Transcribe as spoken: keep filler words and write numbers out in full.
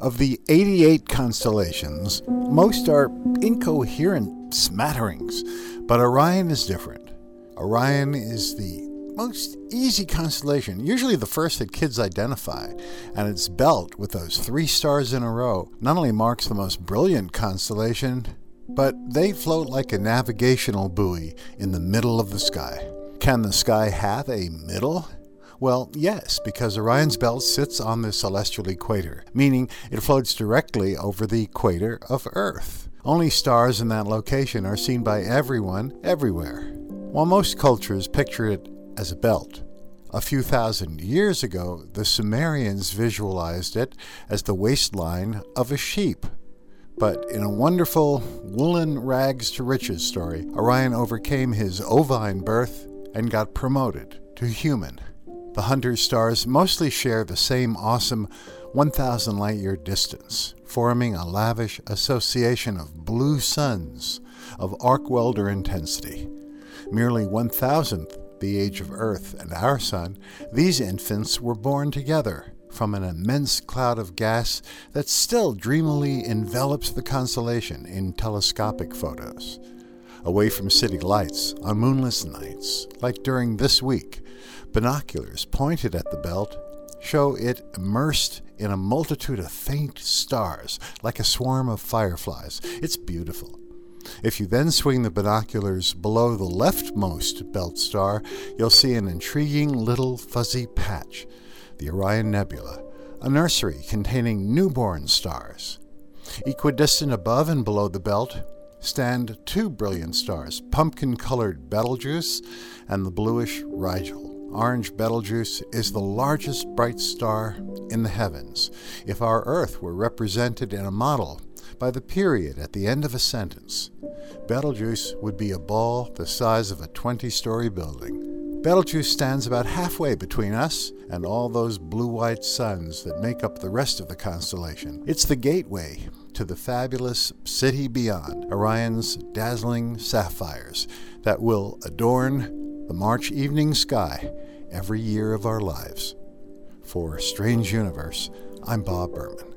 Of the eighty-eight constellations, most are incoherent smatterings, but Orion is different. Orion is the most easy constellation, usually the first that kids identify, and its belt with those three stars in a row not only marks the most brilliant constellation, but they float like a navigational buoy in the middle of the sky. Can the sky have a middle? Well, yes, because Orion's belt sits on the celestial equator, meaning it floats directly over the equator of Earth. Only stars in that location are seen by everyone, everywhere. While most cultures picture it as a belt, a few thousand years ago, the Sumerians visualized it as the waistline of a sheep. But in a wonderful woolen rags to riches story, Orion overcame his ovine birth and got promoted to human. The hunter stars mostly share the same awesome one thousand light-year distance, forming a lavish association of blue suns of arc welder intensity. Merely one thousandth the age of Earth and our sun, these infants were born together from an immense cloud of gas that still dreamily envelops the constellation in telescopic photos. Away from city lights on moonless nights, like during this week, binoculars pointed at the belt show it immersed in a multitude of faint stars, like a swarm of fireflies. It's beautiful. If you then swing the binoculars below the leftmost belt star, you'll see an intriguing little fuzzy patch, the Orion Nebula, a nursery containing newborn stars. Equidistant above and below the belt stand two brilliant stars, pumpkin-colored Betelgeuse and the bluish Rigel. Orange Betelgeuse is the largest bright star in the heavens. If our Earth were represented in a model by the period at the end of a sentence, Betelgeuse would be a ball the size of a twenty-story building. Betelgeuse stands about halfway between us and all those blue-white suns that make up the rest of the constellation. It's the gateway to the fabulous city beyond, Orion's dazzling sapphires that will adorn the March evening sky every year of our lives. For Strange Universe, I'm Bob Berman.